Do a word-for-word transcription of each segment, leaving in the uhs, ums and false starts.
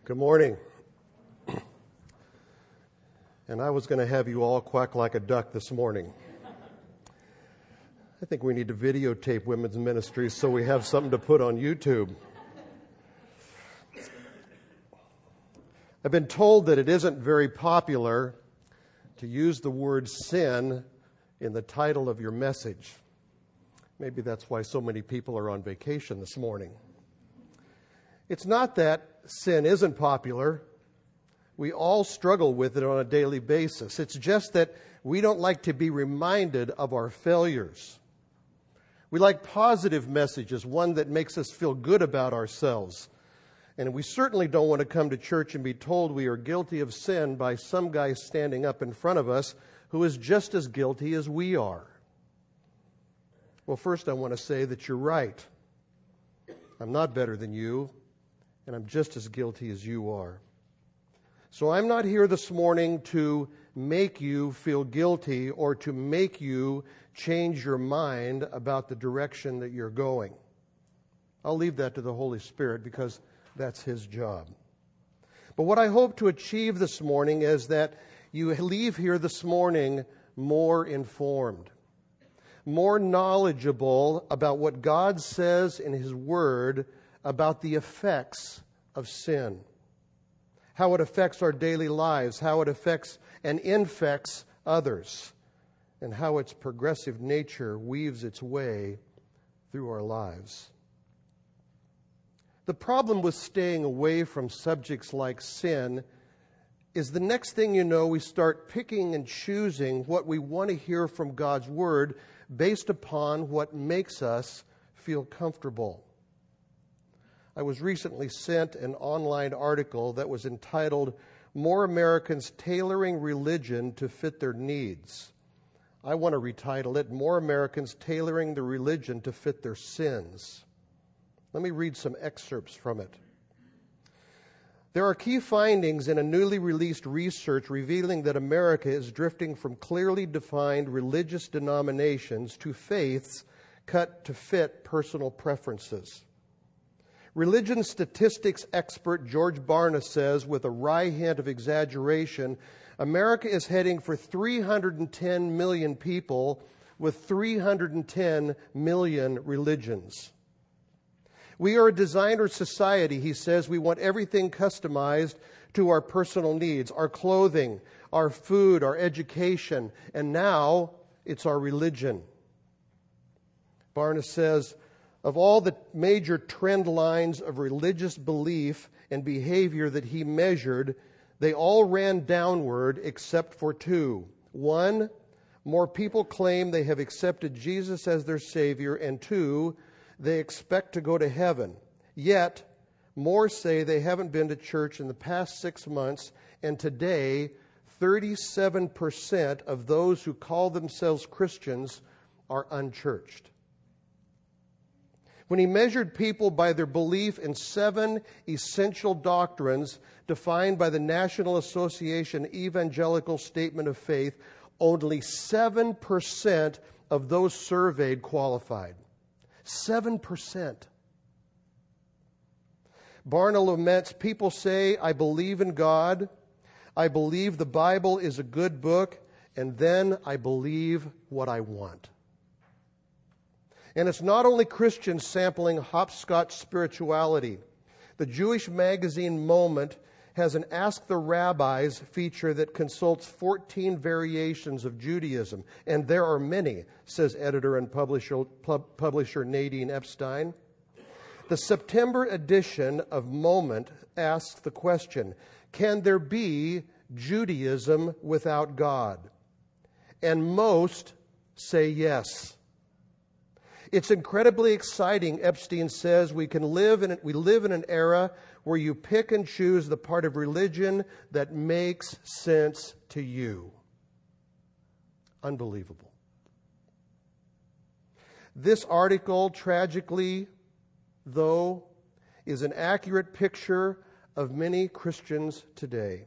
Good morning. And I was going to have you all quack like a duck this morning. I think we need to videotape women's ministries so we have something to put on YouTube. I've been told that it isn't very popular to use the word sin in the title of your message. Maybe that's why so many people are on vacation this morning. It's not that sin isn't popular. We all struggle with it on a daily basis. It's just that we don't like to be reminded of our failures. We like positive messages, one that makes us feel good about ourselves. And we certainly don't want to come to church and be told we are guilty of sin by some guy standing up in front of us who is just as guilty as we are. Well, first I want to say that you're right. I'm not better than you, and I'm just as guilty as you are. So I'm not here this morning to make you feel guilty or to make you change your mind about the direction that you're going. I'll leave that to the Holy Spirit because that's His job. But what I hope to achieve this morning is that you leave here this morning more informed, more knowledgeable about what God says in His Word about the effects of sin, how it affects our daily lives, how it affects and infects others, and how its progressive nature weaves its way through our lives. The problem with staying away from subjects like sin is the next thing you know, we start picking and choosing what we want to hear from God's Word based upon what makes us feel comfortable. I was recently sent an online article that was entitled, "More Americans Tailoring Religion to Fit Their Needs." I want to retitle it, "More Americans Tailoring the Religion to Fit Their Sins." Let me read some excerpts from it. There are key findings in a newly released research revealing that America is drifting from clearly defined religious denominations to faiths cut to fit personal preferences. Religion statistics expert George Barna says, with a wry hint of exaggeration, America is heading for three hundred ten million people with three hundred ten million religions. We are a designer society, he says. We want everything customized to our personal needs, our clothing, our food, our education, and now it's our religion. Barna says, of all the major trend lines of religious belief and behavior that he measured, they all ran downward except for two. One, more people claim they have accepted Jesus as their Savior, and two, they expect to go to heaven. Yet, more say they haven't been to church in the past six months, and today, thirty-seven percent of those who call themselves Christians are unchurched. When he measured people by their belief in seven essential doctrines defined by the National Association Evangelical Statement of Faith, only seven percent of those surveyed qualified. seven percent. Barna laments, people say, I believe in God, I believe the Bible is a good book, and then I believe what I want. And it's not only Christians sampling hopscotch spirituality. The Jewish magazine Moment has an Ask the Rabbis feature that consults fourteen variations of Judaism. And there are many, says editor and publisher, pub, publisher Nadine Epstein. The September edition of Moment asks the question, can there be Judaism without God? And most say yes. It's incredibly exciting, Epstein says. We can live in we live in an era where you pick and choose the part of religion that makes sense to you. Unbelievable. This article, tragically, though, is an accurate picture of many Christians today.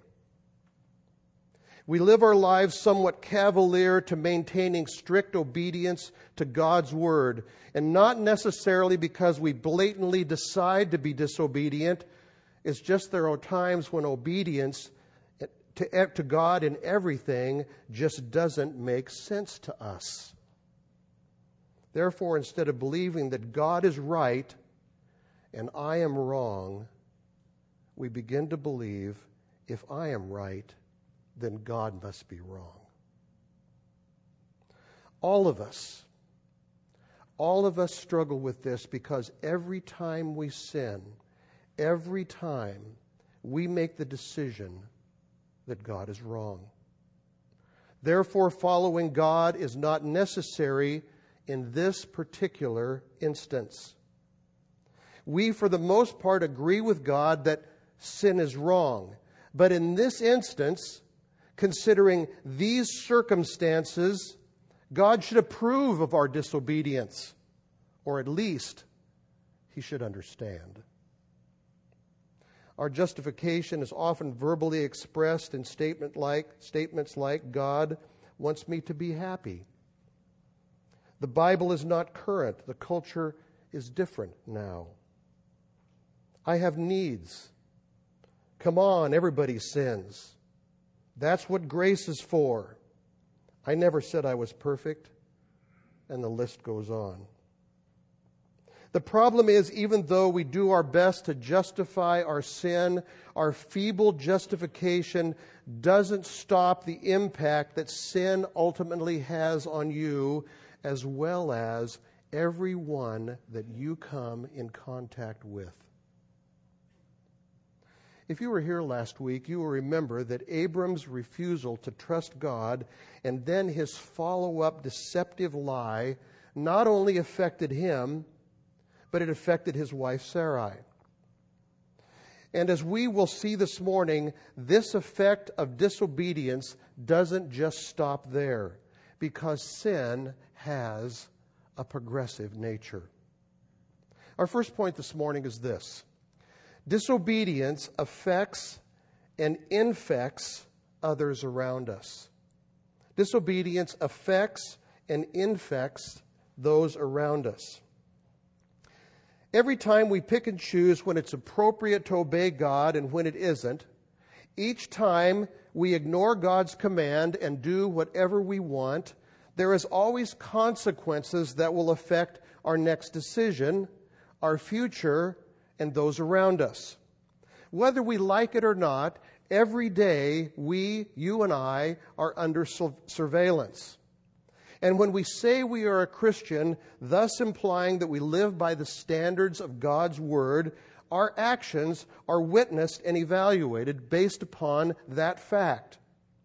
We live our lives somewhat cavalier to maintaining strict obedience to God's Word, and not necessarily because we blatantly decide to be disobedient. It's just there are times when obedience to, to God in everything just doesn't make sense to us. Therefore, instead of believing that God is right and I am wrong, we begin to believe if I am right, then God must be wrong. All of us, all of us struggle with this because every time we sin, every time we make the decision that God is wrong. Therefore, following God is not necessary in this particular instance. We, for the most part, agree with God that sin is wrong. But in this instance, considering these circumstances, God should approve of our disobedience, or at least He should understand. Our justification is often verbally expressed in statement like, statements like, God wants me to be happy. The Bible is not current. The culture is different now. I have needs. Come on, everybody sins. That's what grace is for. I never said I was perfect. And the list goes on. The problem is, even though we do our best to justify our sin, our feeble justification doesn't stop the impact that sin ultimately has on you, as well as everyone that you come in contact with. If you were here last week, you will remember that Abram's refusal to trust God and then his follow-up deceptive lie not only affected him, but it affected his wife Sarai. And as we will see this morning, this effect of disobedience doesn't just stop there, because sin has a progressive nature. Our first point this morning is this: disobedience affects and infects others around us. Disobedience affects and infects those around us. Every time we pick and choose when it's appropriate to obey God and when it isn't, each time we ignore God's command and do whatever we want, there is always consequences that will affect our next decision, our future, and those around us. Whether we like it or not, every day we, you and I, are under surveillance. And when we say we are a Christian, thus implying that we live by the standards of God's Word, our actions are witnessed and evaluated based upon that fact.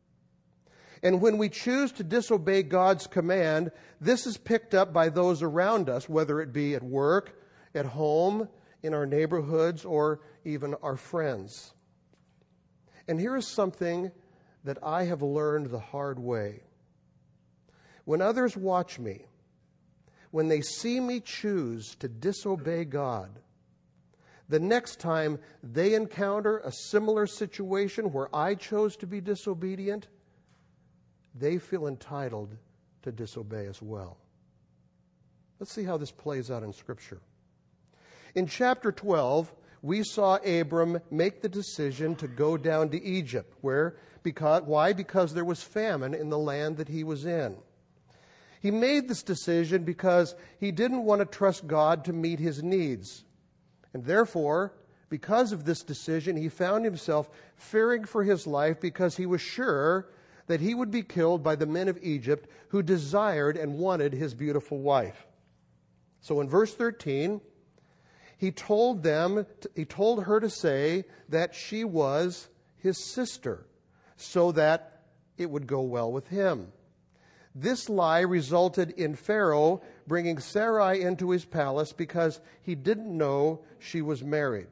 And when we choose to disobey God's command, this is picked up by those around us, whether it be at work, at home, in our neighborhoods, or even our friends. And here is something that I have learned the hard way. When others watch me, when they see me choose to disobey God, the next time they encounter a similar situation where I chose to be disobedient, they feel entitled to disobey as well. Let's see how this plays out in Scripture. In chapter twelve, we saw Abram make the decision to go down to Egypt. Where? Because, why? Because there was famine in the land that he was in. He made this decision because he didn't want to trust God to meet his needs. And therefore, because of this decision, he found himself fearing for his life because he was sure that he would be killed by the men of Egypt who desired and wanted his beautiful wife. So in verse thirteen, he told them, he told her to say that she was his sister, so that it would go well with him. This lie resulted in Pharaoh bringing Sarai into his palace because he didn't know she was married.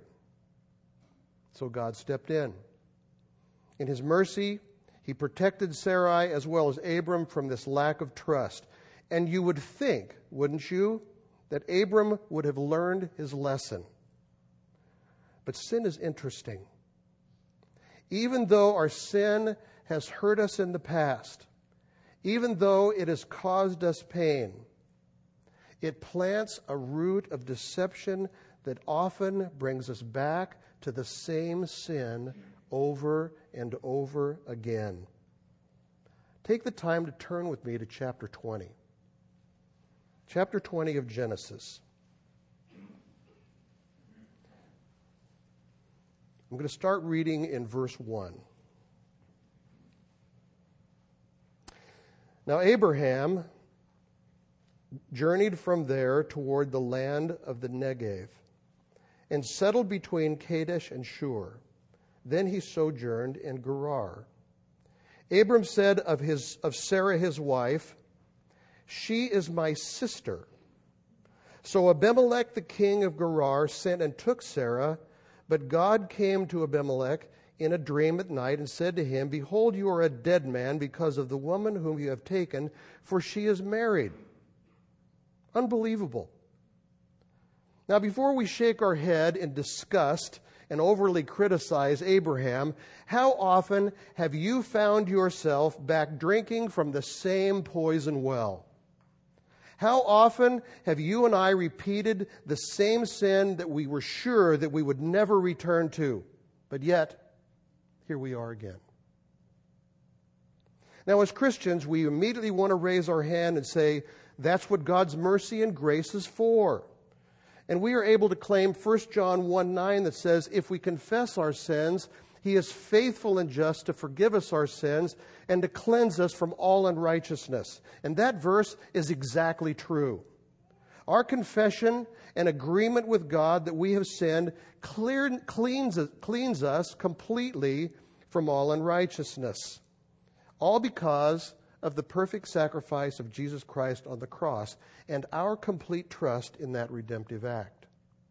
So God stepped in. In his mercy, he protected Sarai as well as Abram from this lack of trust. And you would think, wouldn't you, that Abram would have learned his lesson. But sin is interesting. Even though our sin has hurt us in the past, even though it has caused us pain, It plants a root of deception that often brings us back to the same sin over and over again. Take the time to turn with me to chapter twenty. Chapter twenty of Genesis. I'm going to start reading in verse one. Now Abraham journeyed from there toward the land of the Negev and settled between Kadesh and Shur. Then he sojourned in Gerar. Abram said of his of Sarah his wife, "She is my sister." So Abimelech the king of Gerar sent and took Sarah, but God came to Abimelech in a dream at night and said to him, "Behold, you are a dead man because of the woman whom you have taken, for she is married." Unbelievable. Now, before we shake our head in disgust and overly criticize Abraham, how often have you found yourself back drinking from the same poison well? How often have you and I repeated the same sin that we were sure that we would never return to? But yet, here we are again. Now, as Christians, we immediately want to raise our hand and say, that's what God's mercy and grace is for. And we are able to claim First John one nine that says, if we confess our sins, He is faithful and just to forgive us our sins and to cleanse us from all unrighteousness. And that verse is exactly true. Our confession and agreement with God that we have sinned clear, cleans, cleans us completely from all unrighteousness. All because of the perfect sacrifice of Jesus Christ on the cross and our complete trust in that redemptive act.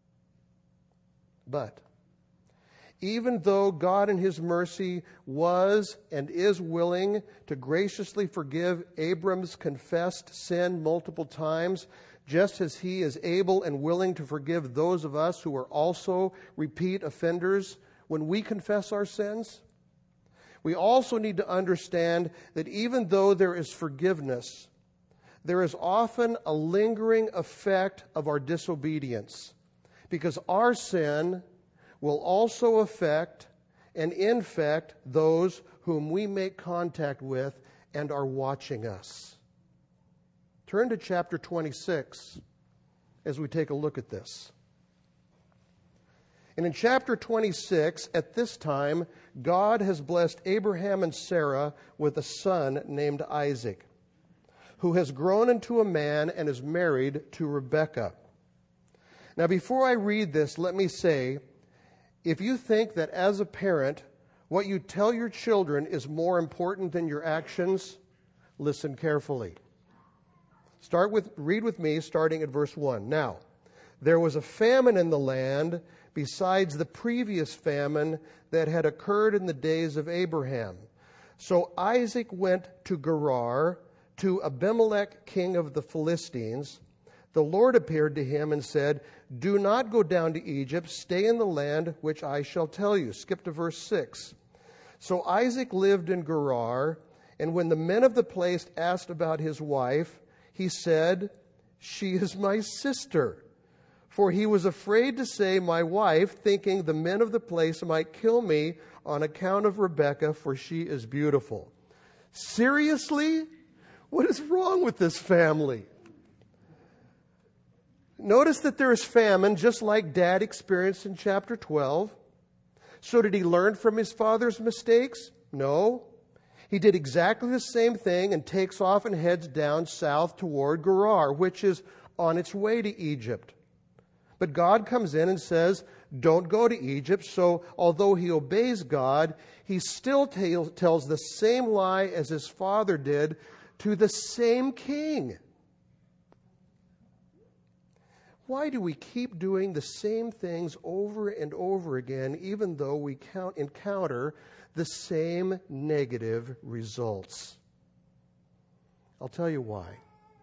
But even though God in His mercy was and is willing to graciously forgive Abram's confessed sin multiple times, just as He is able and willing to forgive those of us who are also repeat offenders when we confess our sins, we also need to understand that even though there is forgiveness, there is often a lingering effect of our disobedience, because our sin will also affect and infect those whom we make contact with and are watching us. Turn to chapter twenty-six as we take a look at this. And in chapter twenty-six, at this time, God has blessed Abraham and Sarah with a son named Isaac, who has grown into a man and is married to Rebekah. Now, before I read this, let me say, if you think that as a parent, what you tell your children is more important than your actions, listen carefully. Start with, read with me, starting at verse one. Now, there was a famine in the land besides the previous famine that had occurred in the days of Abraham. So Isaac went to Gerar, to Abimelech, king of the Philistines. The Lord appeared to him and said, "Do not go down to Egypt. Stay in the land which I shall tell you." Skip to verse six. So Isaac lived in Gerar, and when the men of the place asked about his wife, he said, "She is my sister." For he was afraid to say, "my wife," thinking the men of the place might kill me on account of Rebekah, for she is beautiful. Seriously? What is wrong with this family? Notice that there is famine, just like Dad experienced in chapter twelve. So did he learn from his father's mistakes? No. He did exactly the same thing and takes off and heads down south toward Gerar, which is on its way to Egypt. But God comes in and says, don't go to Egypt. So although he obeys God, he still t- tells the same lie as his father did to the same king. Why do we keep doing the same things over and over again, even though we count, encounter the same negative results? I'll tell you why.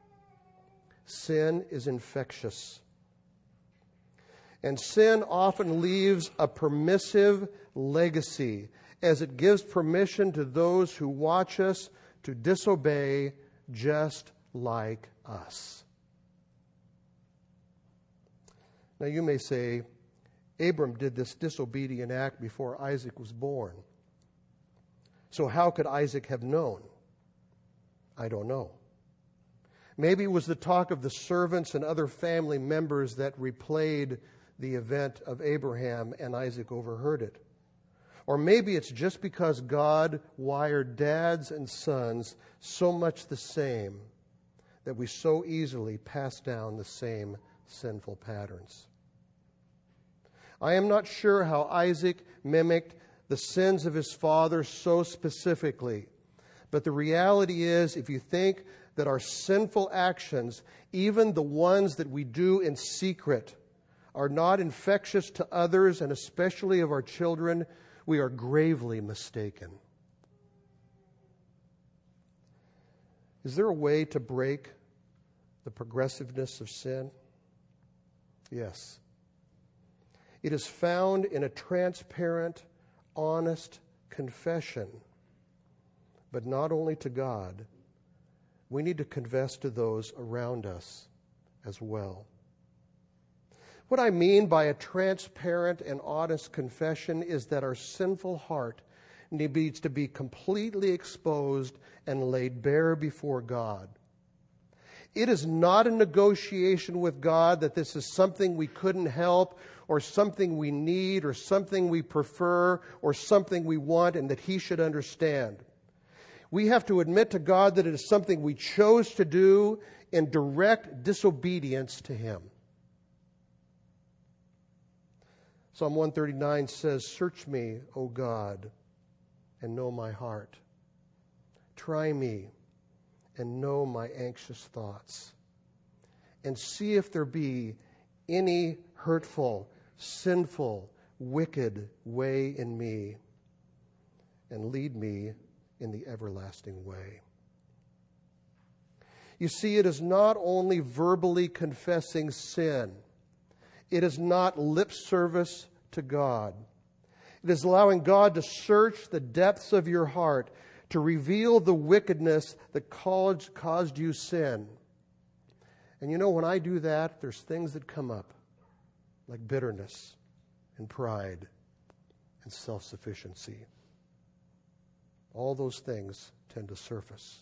Sin is infectious. And sin often leaves a permissive legacy as it gives permission to those who watch us to disobey just like us. Now you may say, Abram did this disobedient act before Isaac was born. So how could Isaac have known? I don't know. Maybe it was the talk of the servants and other family members that replayed the event of Abraham and Isaac overheard it. Or maybe it's just because God wired dads and sons so much the same that we so easily pass down the same sinful patterns. I am not sure how Isaac mimicked the sins of his father so specifically, but the reality is, if you think that our sinful actions, even the ones that we do in secret, are not infectious to others and especially of our children, we are gravely mistaken. Is there a way to break the progressiveness of sin? Yes. It is found in a transparent, honest confession. But not only to God, we need to confess to those around us as well. What I mean by a transparent and honest confession is that our sinful heart needs to be completely exposed and laid bare before God. It is not a negotiation with God that this is something we couldn't help, or something we need, or something we prefer, or something we want, and that He should understand. We have to admit to God that it is something we chose to do in direct disobedience to Him. Psalm one thirty-nine says, "Search me, O God, and know my heart. Try me and know my anxious thoughts. And see if there be any hurtful, sinful, wicked way in me, and lead me in the everlasting way." You see, it is not only verbally confessing sin. It is not lip service to God. It is allowing God to search the depths of your heart, to reveal the wickedness that caused, caused you sin. And you know, when I do that, there's things that come up, like bitterness and pride and self-sufficiency. All those things tend to surface.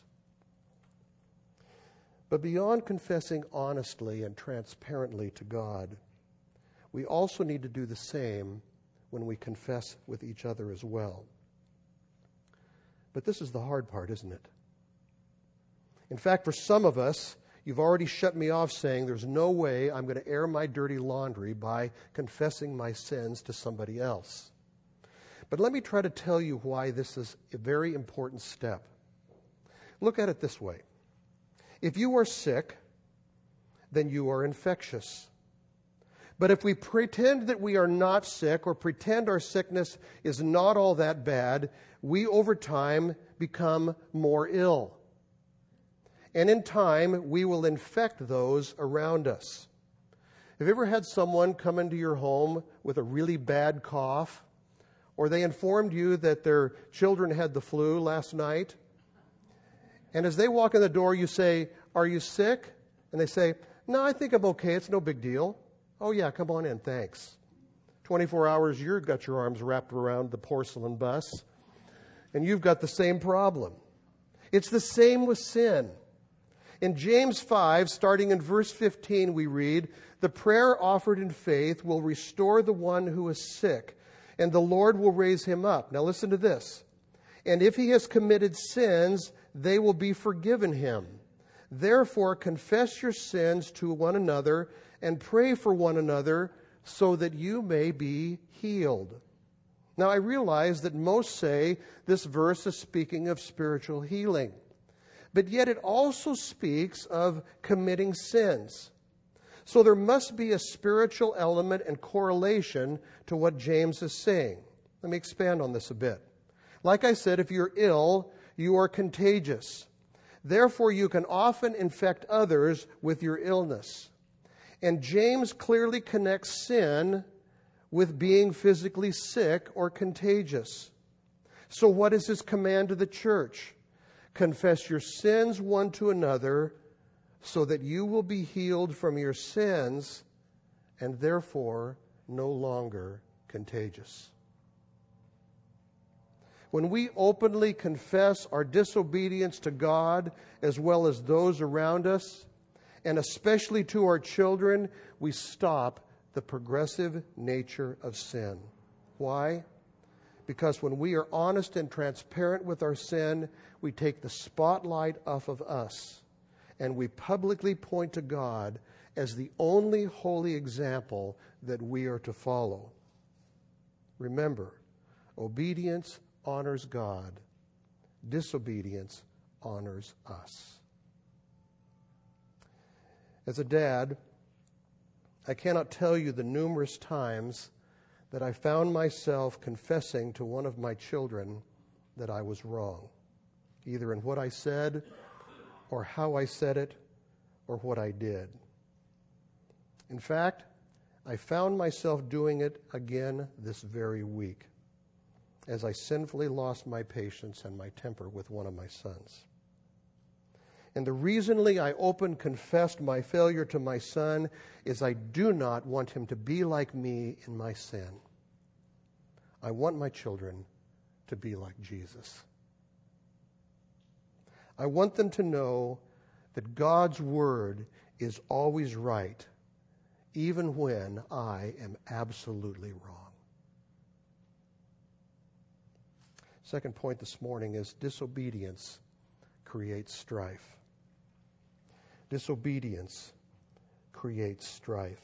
But beyond confessing honestly and transparently to God, we also need to do the same when we confess with each other as well. But this is the hard part, isn't it? In fact, for some of us, you've already shut me off saying there's no way I'm going to air my dirty laundry by confessing my sins to somebody else. But let me try to tell you why this is a very important step. Look at it this way. If you are sick, then you are infectious. But if we pretend that we are not sick, or pretend our sickness is not all that bad, we over time become more ill. And in time, we will infect those around us. Have you ever had someone come into your home with a really bad cough? Or they informed you that their children had the flu last night? And as they walk in the door, you say, "Are you sick?" And they say, "No, I think I'm okay. It's no big deal." "Oh yeah, come on in, thanks." twenty-four hours, you've got your arms wrapped around the porcelain bus, and you've got the same problem. It's the same with sin. In James five, starting in verse fifteen, we read, "The prayer offered in faith will restore the one who is sick, and the Lord will raise him up." Now listen to this. "And if he has committed sins, they will be forgiven him. Therefore, confess your sins to one another and pray for one another so that you may be healed." Now, I realize that most say this verse is speaking of spiritual healing, but yet it also speaks of committing sins. So there must be a spiritual element and correlation to what James is saying. Let me expand on this a bit. Like I said, if you're ill, you are contagious. Therefore, you can often infect others with your illness. And James clearly connects sin with being physically sick or contagious. So what is his command to the church? Confess your sins one to another so that you will be healed from your sins and therefore no longer contagious. When we openly confess our disobedience to God as well as those around us, and especially to our children, we stop the progressive nature of sin. Why? Because when we are honest and transparent with our sin, we take the spotlight off of us and we publicly point to God as the only holy example that we are to follow. Remember, obedience honors God. Disobedience honors us. As a dad, I cannot tell you the numerous times that I found myself confessing to one of my children that I was wrong, either in what I said or how I said it or what I did. In fact, I found myself doing it again this very week as I sinfully lost my patience and my temper with one of my sons. And the reasonly I openly confessed my failure to my son is I do not want him to be like me in my sin. I want my children to be like Jesus. I want them to know that God's word is always right, even when I am absolutely wrong. Second point this morning is disobedience creates strife. Disobedience creates strife.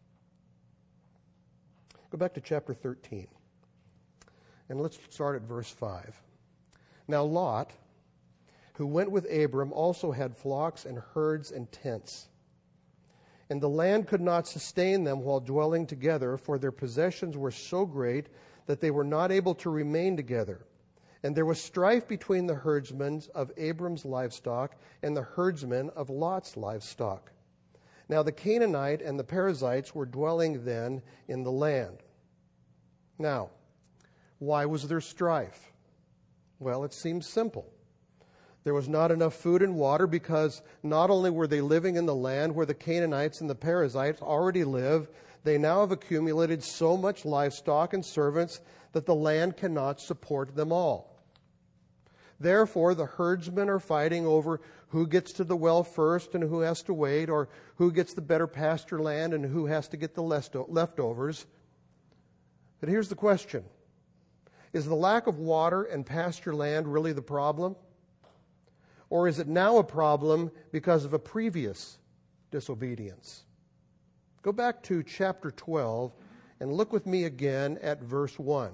Go back to chapter thirteen, and let's start at verse five. Now Lot, who went with Abram, also had flocks and herds and tents. And the land could not sustain them while dwelling together, for their possessions were so great that they were not able to remain together. And there was strife between the herdsmen of Abram's livestock and the herdsmen of Lot's livestock. Now the Canaanite and the Perizzites were dwelling then in the land. Now, why was there strife? Well, it seems simple. There was not enough food and water because not only were they living in the land where the Canaanites and the Perizzites already live, they now have accumulated so much livestock and servants that the land cannot support them all. Therefore, the herdsmen are fighting over who gets to the well first and who has to wait, or who gets the better pasture land and who has to get the leftovers. But here's the question. Is the lack of water and pasture land really the problem? Or is it now a problem because of a previous disobedience? Go back to chapter twelve and look with me again at verse one.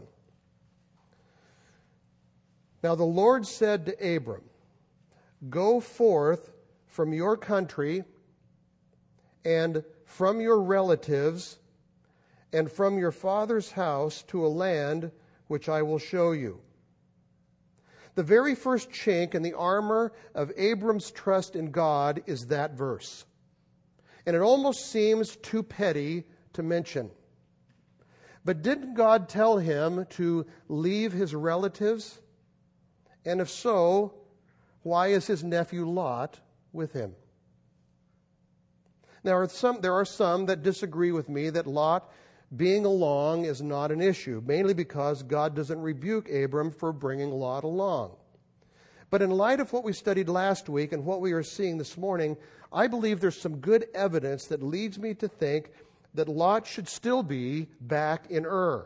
Now the Lord said to Abram, "Go forth from your country and from your relatives and from your father's house to a land which I will show you." The very first chink in the armor of Abram's trust in God is that verse. And it almost seems too petty to mention. But didn't God tell him to leave his relatives? And if so, why is his nephew Lot with him? Now, there are some, there are some that disagree with me that Lot being along is not an issue, mainly because God doesn't rebuke Abram for bringing Lot along. But in light of what we studied last week and what we are seeing this morning, I believe there's some good evidence that leads me to think that Lot should still be back in Ur.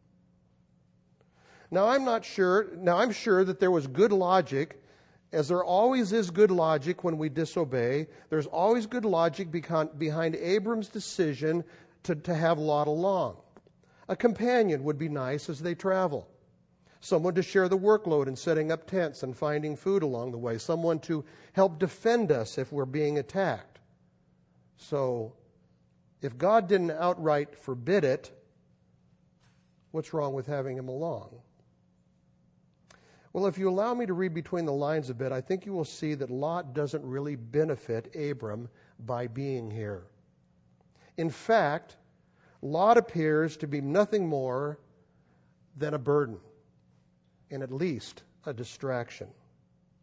Now, I'm not sure, now I'm sure that there was good logic, as there always is good logic when we disobey. There's always good logic behind, behind Abram's decision to, to have Lot along. A companion would be nice as they travel. Someone to share the workload in setting up tents and finding food along the way. Someone to help defend us if we're being attacked. So, if God didn't outright forbid it, what's wrong with having him along? Well, if you allow me to read between the lines a bit, I think you will see that Lot doesn't really benefit Abram by being here. In fact, Lot appears to be nothing more than a burden, and at least a distraction.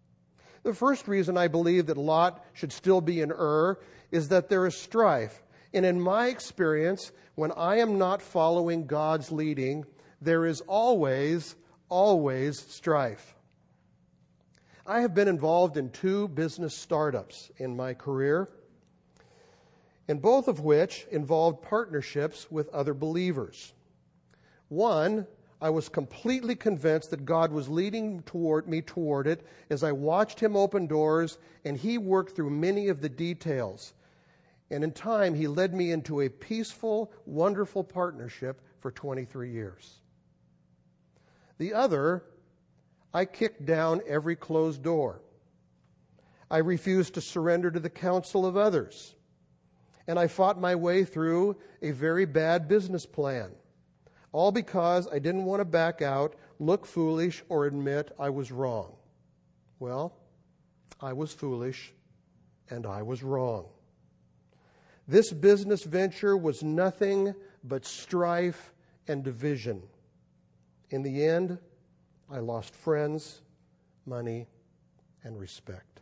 The first reason I believe that Lot should still be in Ur is that there is strife, And in my experience, when I am not following God's leading, there is always, always strife. I have been involved in two business startups in my career, and both of which involved partnerships with other believers. One, I was completely convinced that God was leading toward me toward it as I watched Him open doors, and He worked through many of the details. And in time, He led me into a peaceful, wonderful partnership for twenty-three years. The other, I kicked down every closed door. I refused to surrender to the counsel of others. And I fought my way through a very bad business plan. All because I didn't want to back out, look foolish, or admit I was wrong. Well, I was foolish, and I was wrong. This business venture was nothing but strife and division. In the end, I lost friends, money, and respect.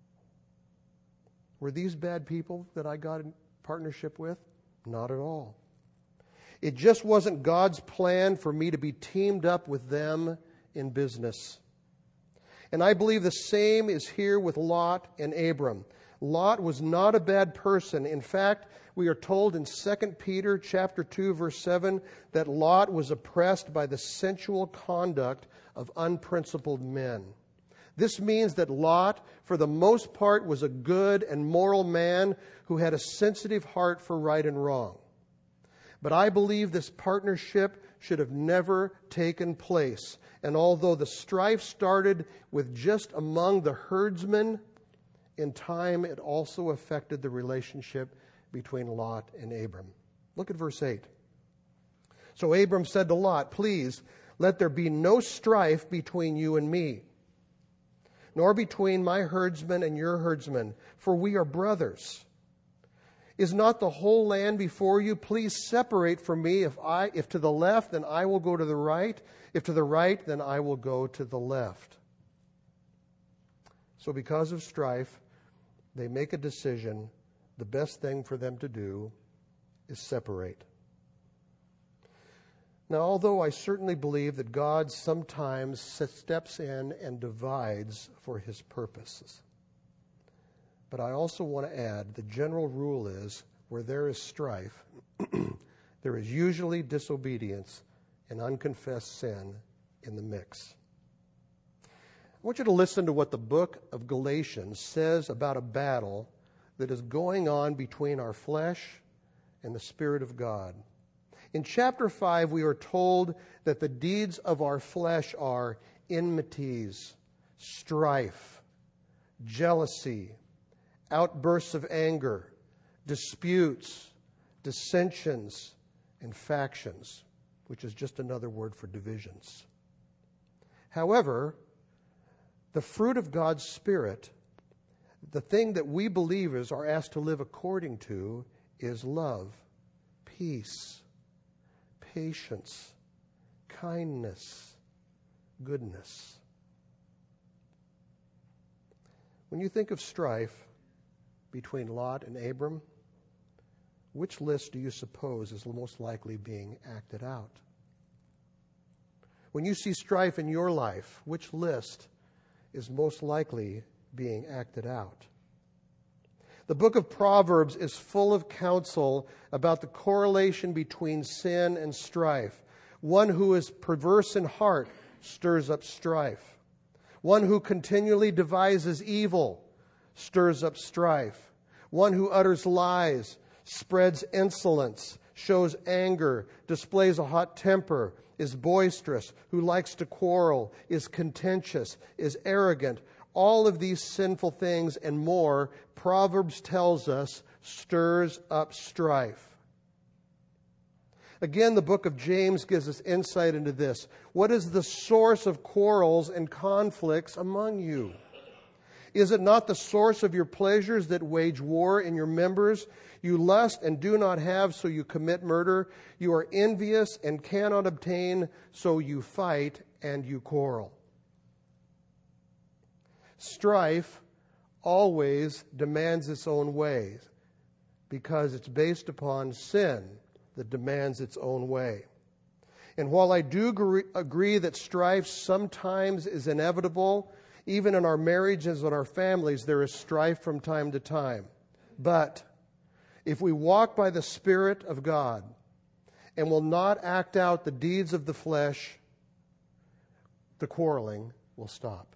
Were these bad people that I got in partnership with? Not at all. It just wasn't God's plan for me to be teamed up with them in business. And I believe the same is here with Lot and Abram. Lot was not a bad person. In fact, we are told in Second Peter chapter two, verse seven, that Lot was oppressed by the sensual conduct of unprincipled men. This means that Lot, for the most part, was a good and moral man who had a sensitive heart for right and wrong. But I believe this partnership should have never taken place. And although the strife started with just among the herdsmen, in time it also affected the relationship between Lot and Abram. Look at verse eight. So Abram said to Lot, "Please, let there be no strife between you and me, nor between my herdsmen and your herdsmen, for we are brothers. Is not the whole land before you? Please separate from me. If I, if to the left, then I will go to the right. If to the right, then I will go to the left." So because of strife, they make a decision. The best thing for them to do is separate. Now, although I certainly believe that God sometimes steps in and divides for His purposes, but I also want to add, the general rule is, where there is strife, there is usually disobedience and unconfessed sin in the mix. I want you to listen to what the book of Galatians says about a battle that is going on between our flesh and the Spirit of God. In chapter five, we are told that the deeds of our flesh are enmities, strife, jealousy, outbursts of anger, disputes, dissensions, and factions, which is just another word for divisions. However, the fruit of God's Spirit, the thing that we believers are asked to live according to, is love, peace, patience, kindness, goodness. When you think of strife between Lot and Abram, which list do you suppose is most likely being acted out? When you see strife in your life, which list is most likely being acted out? The book of Proverbs is full of counsel about the correlation between sin and strife. One who is perverse in heart stirs up strife. One who continually devises evil stirs up strife. One who utters lies, spreads insolence, shows anger, displays a hot temper, is boisterous, who likes to quarrel, is contentious, is arrogant. All of these sinful things and more, Proverbs tells us, stirs up strife. Again, the book of James gives us insight into this. What is the source of quarrels and conflicts among you? Is it not the source of your pleasures that wage war in your members? You lust and do not have, so you commit murder. You are envious and cannot obtain, so you fight and you quarrel. Strife always demands its own way. because it's based upon sin that demands its own way. And while I do agree, agree that strife sometimes is inevitable, even in our marriages and our families, there is strife from time to time. But if we walk by the Spirit of God and will not act out the deeds of the flesh, the quarreling will stop.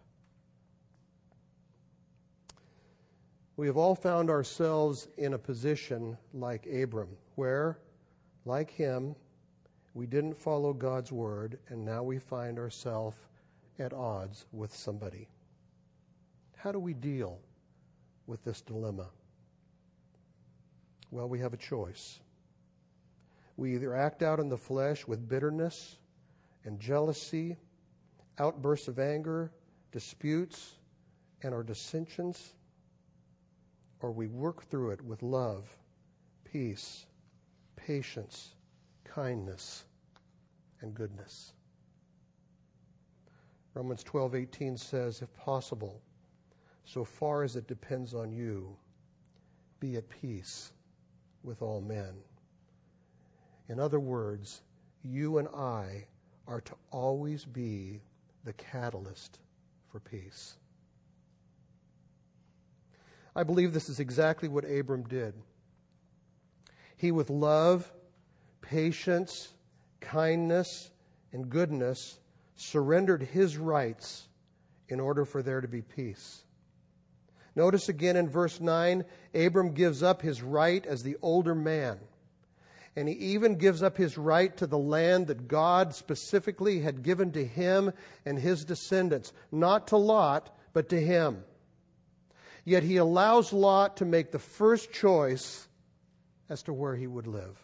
We have all found ourselves in a position like Abram, where, like him, we didn't follow God's word, and now we find ourselves at odds with somebody. How do we deal with this dilemma? Well, we have a choice. We either act out in the flesh with bitterness and jealousy, outbursts of anger, disputes, and our dissensions, or we work through it with love, peace, patience, kindness, and goodness. Romans twelve eighteen says, if possible, so far as it depends on you, be at peace with all men. In other words, you and I are to always be the catalyst for peace. I believe this is exactly what Abram did. He, with love, patience, kindness, and goodness, surrendered his rights in order for there to be peace. Notice again in verse nine, Abram gives up his right as the older man. And he even gives up his right to the land that God specifically had given to him and his descendants. Not to Lot, but to him. Yet he allows Lot to make the first choice as to where he would live.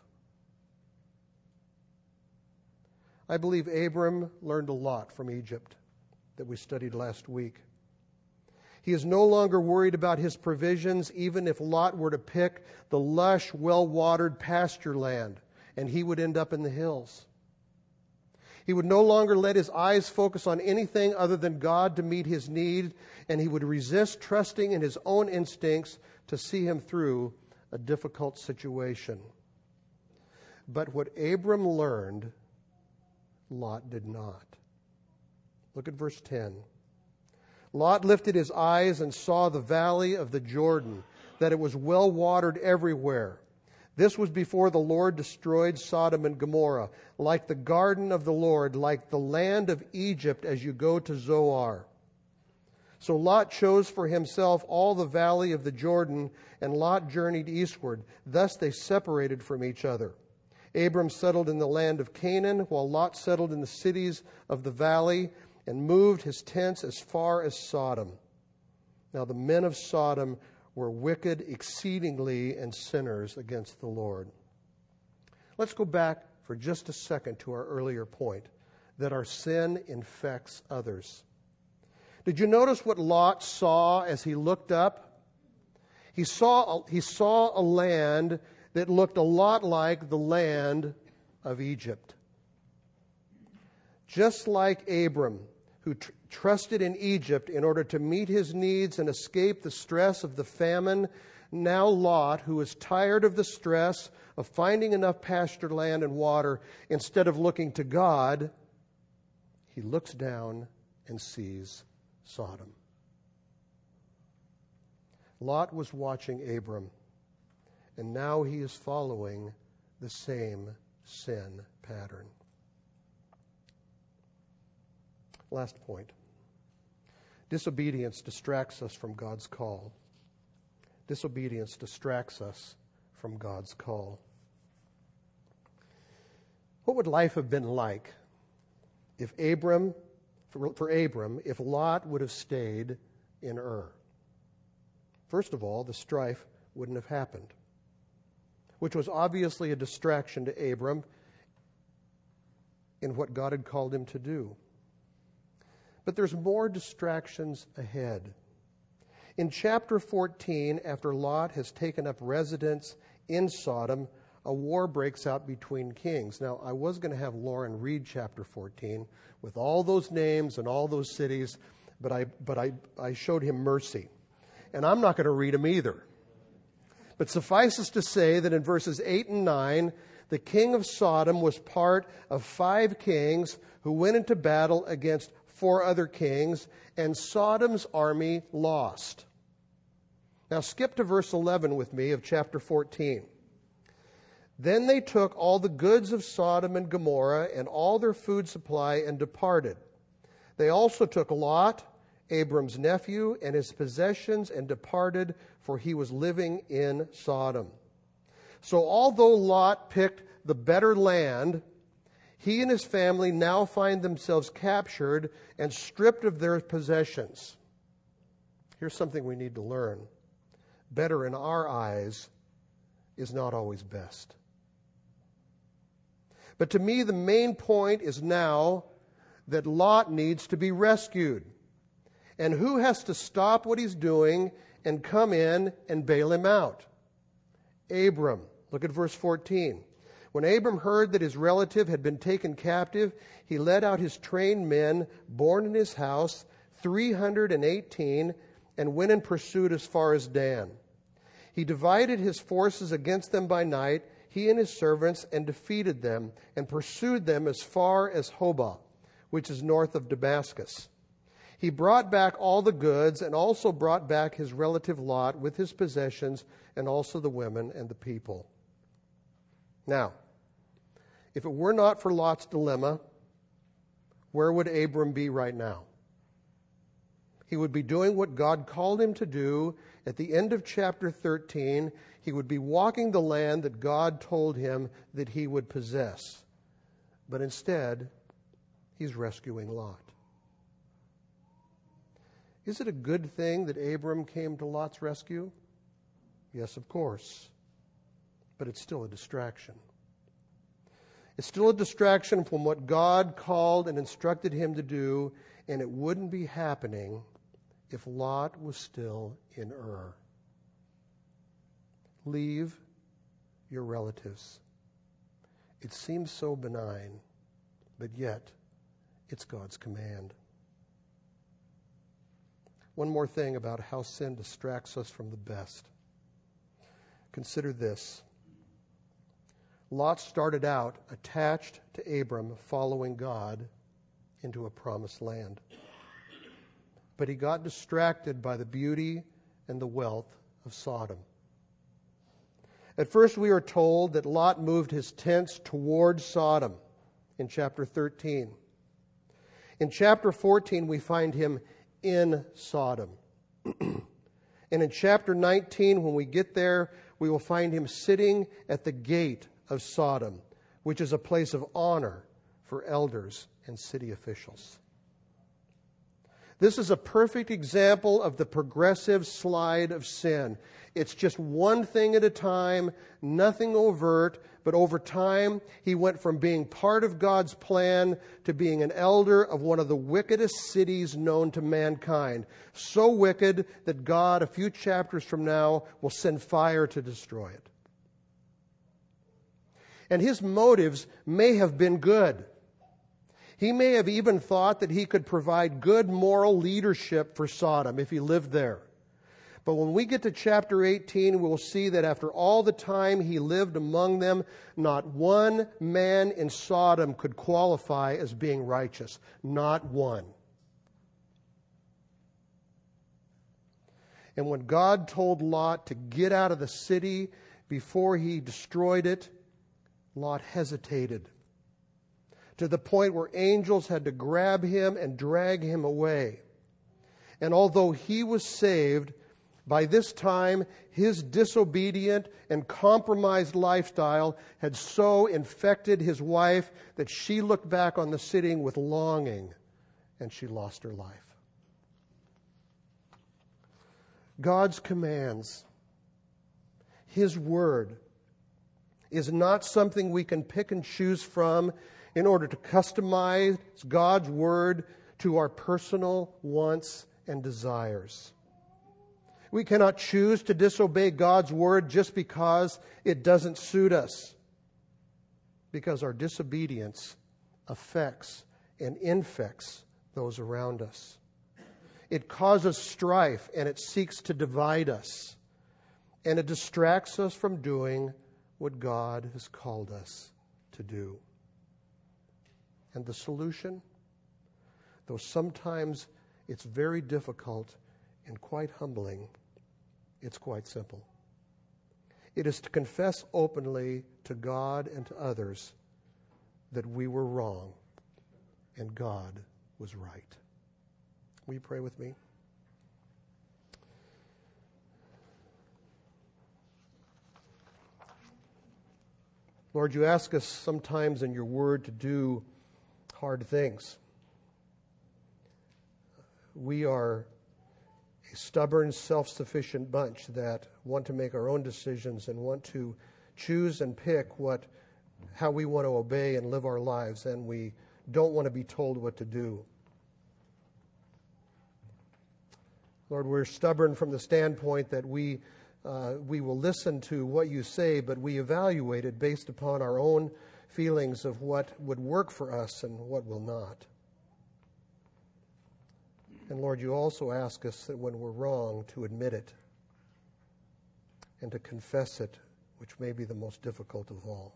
I believe Abram learned a lot from Egypt that we studied last week. He is no longer worried about his provisions, even if Lot were to pick the lush, well-watered pasture land, and he would end up in the hills. He would no longer let his eyes focus on anything other than God to meet his need, and he would resist trusting in his own instincts to see him through a difficult situation. But what Abram learned, Lot did not. Look at verse ten. Lot lifted his eyes and saw the valley of the Jordan, that it was well watered everywhere. This was before the Lord destroyed Sodom and Gomorrah, like the garden of the Lord, like the land of Egypt as you go to Zoar. So Lot chose for himself all the valley of the Jordan, and Lot journeyed eastward. Thus they separated from each other. Abram settled in the land of Canaan, while Lot settled in the cities of the valley, and moved his tents as far as Sodom. Now the men of Sodom were wicked exceedingly and sinners against the Lord. Let's go back for just a second to our earlier point, that our sin infects others. Did you notice what Lot saw as he looked up? He saw, he saw a land that looked a lot like the land of Egypt. Just like Abram, who tr- trusted in Egypt in order to meet his needs and escape the stress of the famine, now Lot, who is tired of the stress of finding enough pasture land and water, instead of looking to God, he looks down and sees Sodom. Lot was watching Abram, and now he is following the same sin pattern. Last point. Disobedience distracts us from God's call. Disobedience distracts us from God's call. What would life have been like if Abram, for, for Abram, if Lot would have stayed in Ur? First of all, the strife wouldn't have happened, which was obviously a distraction to Abram in what God had called him to do. But there's more distractions ahead. In chapter fourteen, after Lot has taken up residence in Sodom, a war breaks out between kings. Now, I was going to have Lauren read chapter fourteen with all those names and all those cities, but I but I, I showed him mercy. And I'm not going to read them either. But suffices to say that in verses eight and nine, the king of Sodom was part of five kings who went into battle against four other kings, and Sodom's army lost. Now skip to verse eleven with me of chapter fourteen. Then they took all the goods of Sodom and Gomorrah and all their food supply and departed. They also took Lot, Abram's nephew, and his possessions and departed, for he was living in Sodom. So although Lot picked the better land, he and his family now find themselves captured and stripped of their possessions. Here's something we need to learn. Better in our eyes is not always best. But to me, the main point is now that Lot needs to be rescued. And who has to stop what he's doing and come in and bail him out? Abram. Look at verse fourteen. When Abram heard that his relative had been taken captive, he led out his trained men, born in his house, three hundred eighteen, and went in pursuit as far as Dan. He divided his forces against them by night, he and his servants, and defeated them, and pursued them as far as Hobah, which is north of Damascus. He brought back all the goods, and also brought back his relative Lot with his possessions, and also the women and the people. Now, if it were not for Lot's dilemma, where would Abram be right now? He would be doing what God called him to do. At the end of chapter thirteen, he would be walking the land that God told him that he would possess. But instead, he's rescuing Lot. Is it a good thing that Abram came to Lot's rescue? Yes, of course. But it's still a distraction. It's still a distraction from what God called and instructed him to do, and it wouldn't be happening if Lot was still in Ur. Leave your relatives. It seems so benign, but yet it's God's command. One more thing about how sin distracts us from the best. Consider this. Lot started out attached to Abram, following God into a promised land. But he got distracted by the beauty and the wealth of Sodom. At first we are told that Lot moved his tents toward Sodom in chapter thirteen. In chapter fourteen we find him in Sodom. And in chapter nineteen, when we get there, we will find him sitting at the gate of Sodom, which is a place of honor for elders and city officials. This is a perfect example of the progressive slide of sin. It's just one thing at a time, nothing overt, but over time, he went from being part of God's plan to being an elder of one of the wickedest cities known to mankind. So wicked that God, a few chapters from now, will send fire to destroy it. And his motives may have been good. He may have even thought that he could provide good moral leadership for Sodom if he lived there. But when we get to chapter eighteen, we'll see that after all the time he lived among them, not one man in Sodom could qualify as being righteous. Not one. And when God told Lot to get out of the city before he destroyed it, Lot hesitated, to the point where angels had to grab him and drag him away. And although he was saved, by this time his disobedient and compromised lifestyle had so infected his wife that she looked back on the city with longing, and she lost her life. God's commands, His word, is not something we can pick and choose from in order to customize God's word to our personal wants and desires. We cannot choose to disobey God's word just because it doesn't suit us, because our disobedience affects and infects those around us. It causes strife and it seeks to divide us. and it distracts us from doing what God has called us to do. And the solution, though sometimes it's very difficult and quite humbling, it's quite simple. It is to confess openly to God and to others that we were wrong and God was right. Will you pray with me? Lord, you ask us sometimes in your word to do hard things. We are a stubborn, self-sufficient bunch that want to make our own decisions and want to choose and pick what, how we want to obey and live our lives, and we don't want to be told what to do. Lord, we're stubborn from the standpoint that we uh, we will listen to what you say, but we evaluate it based upon our own feelings of what would work for us and what will not. And Lord, you also ask us that when we're wrong to admit it and to confess it, which may be the most difficult of all.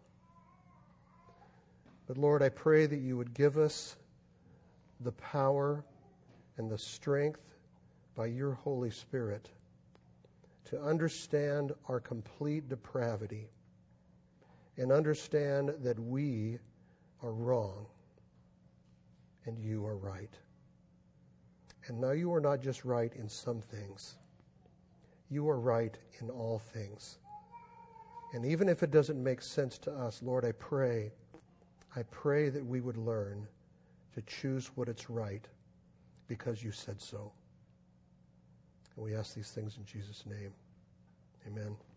But Lord, I pray that you would give us the power and the strength by your Holy Spirit to understand our complete depravity and understand that we are wrong and you are right. And now you are not just right in some things. You are right in all things. And even if it doesn't make sense to us, Lord, I pray, I pray that we would learn to choose what is right because you said so. And we ask these things in Jesus' name. Amen.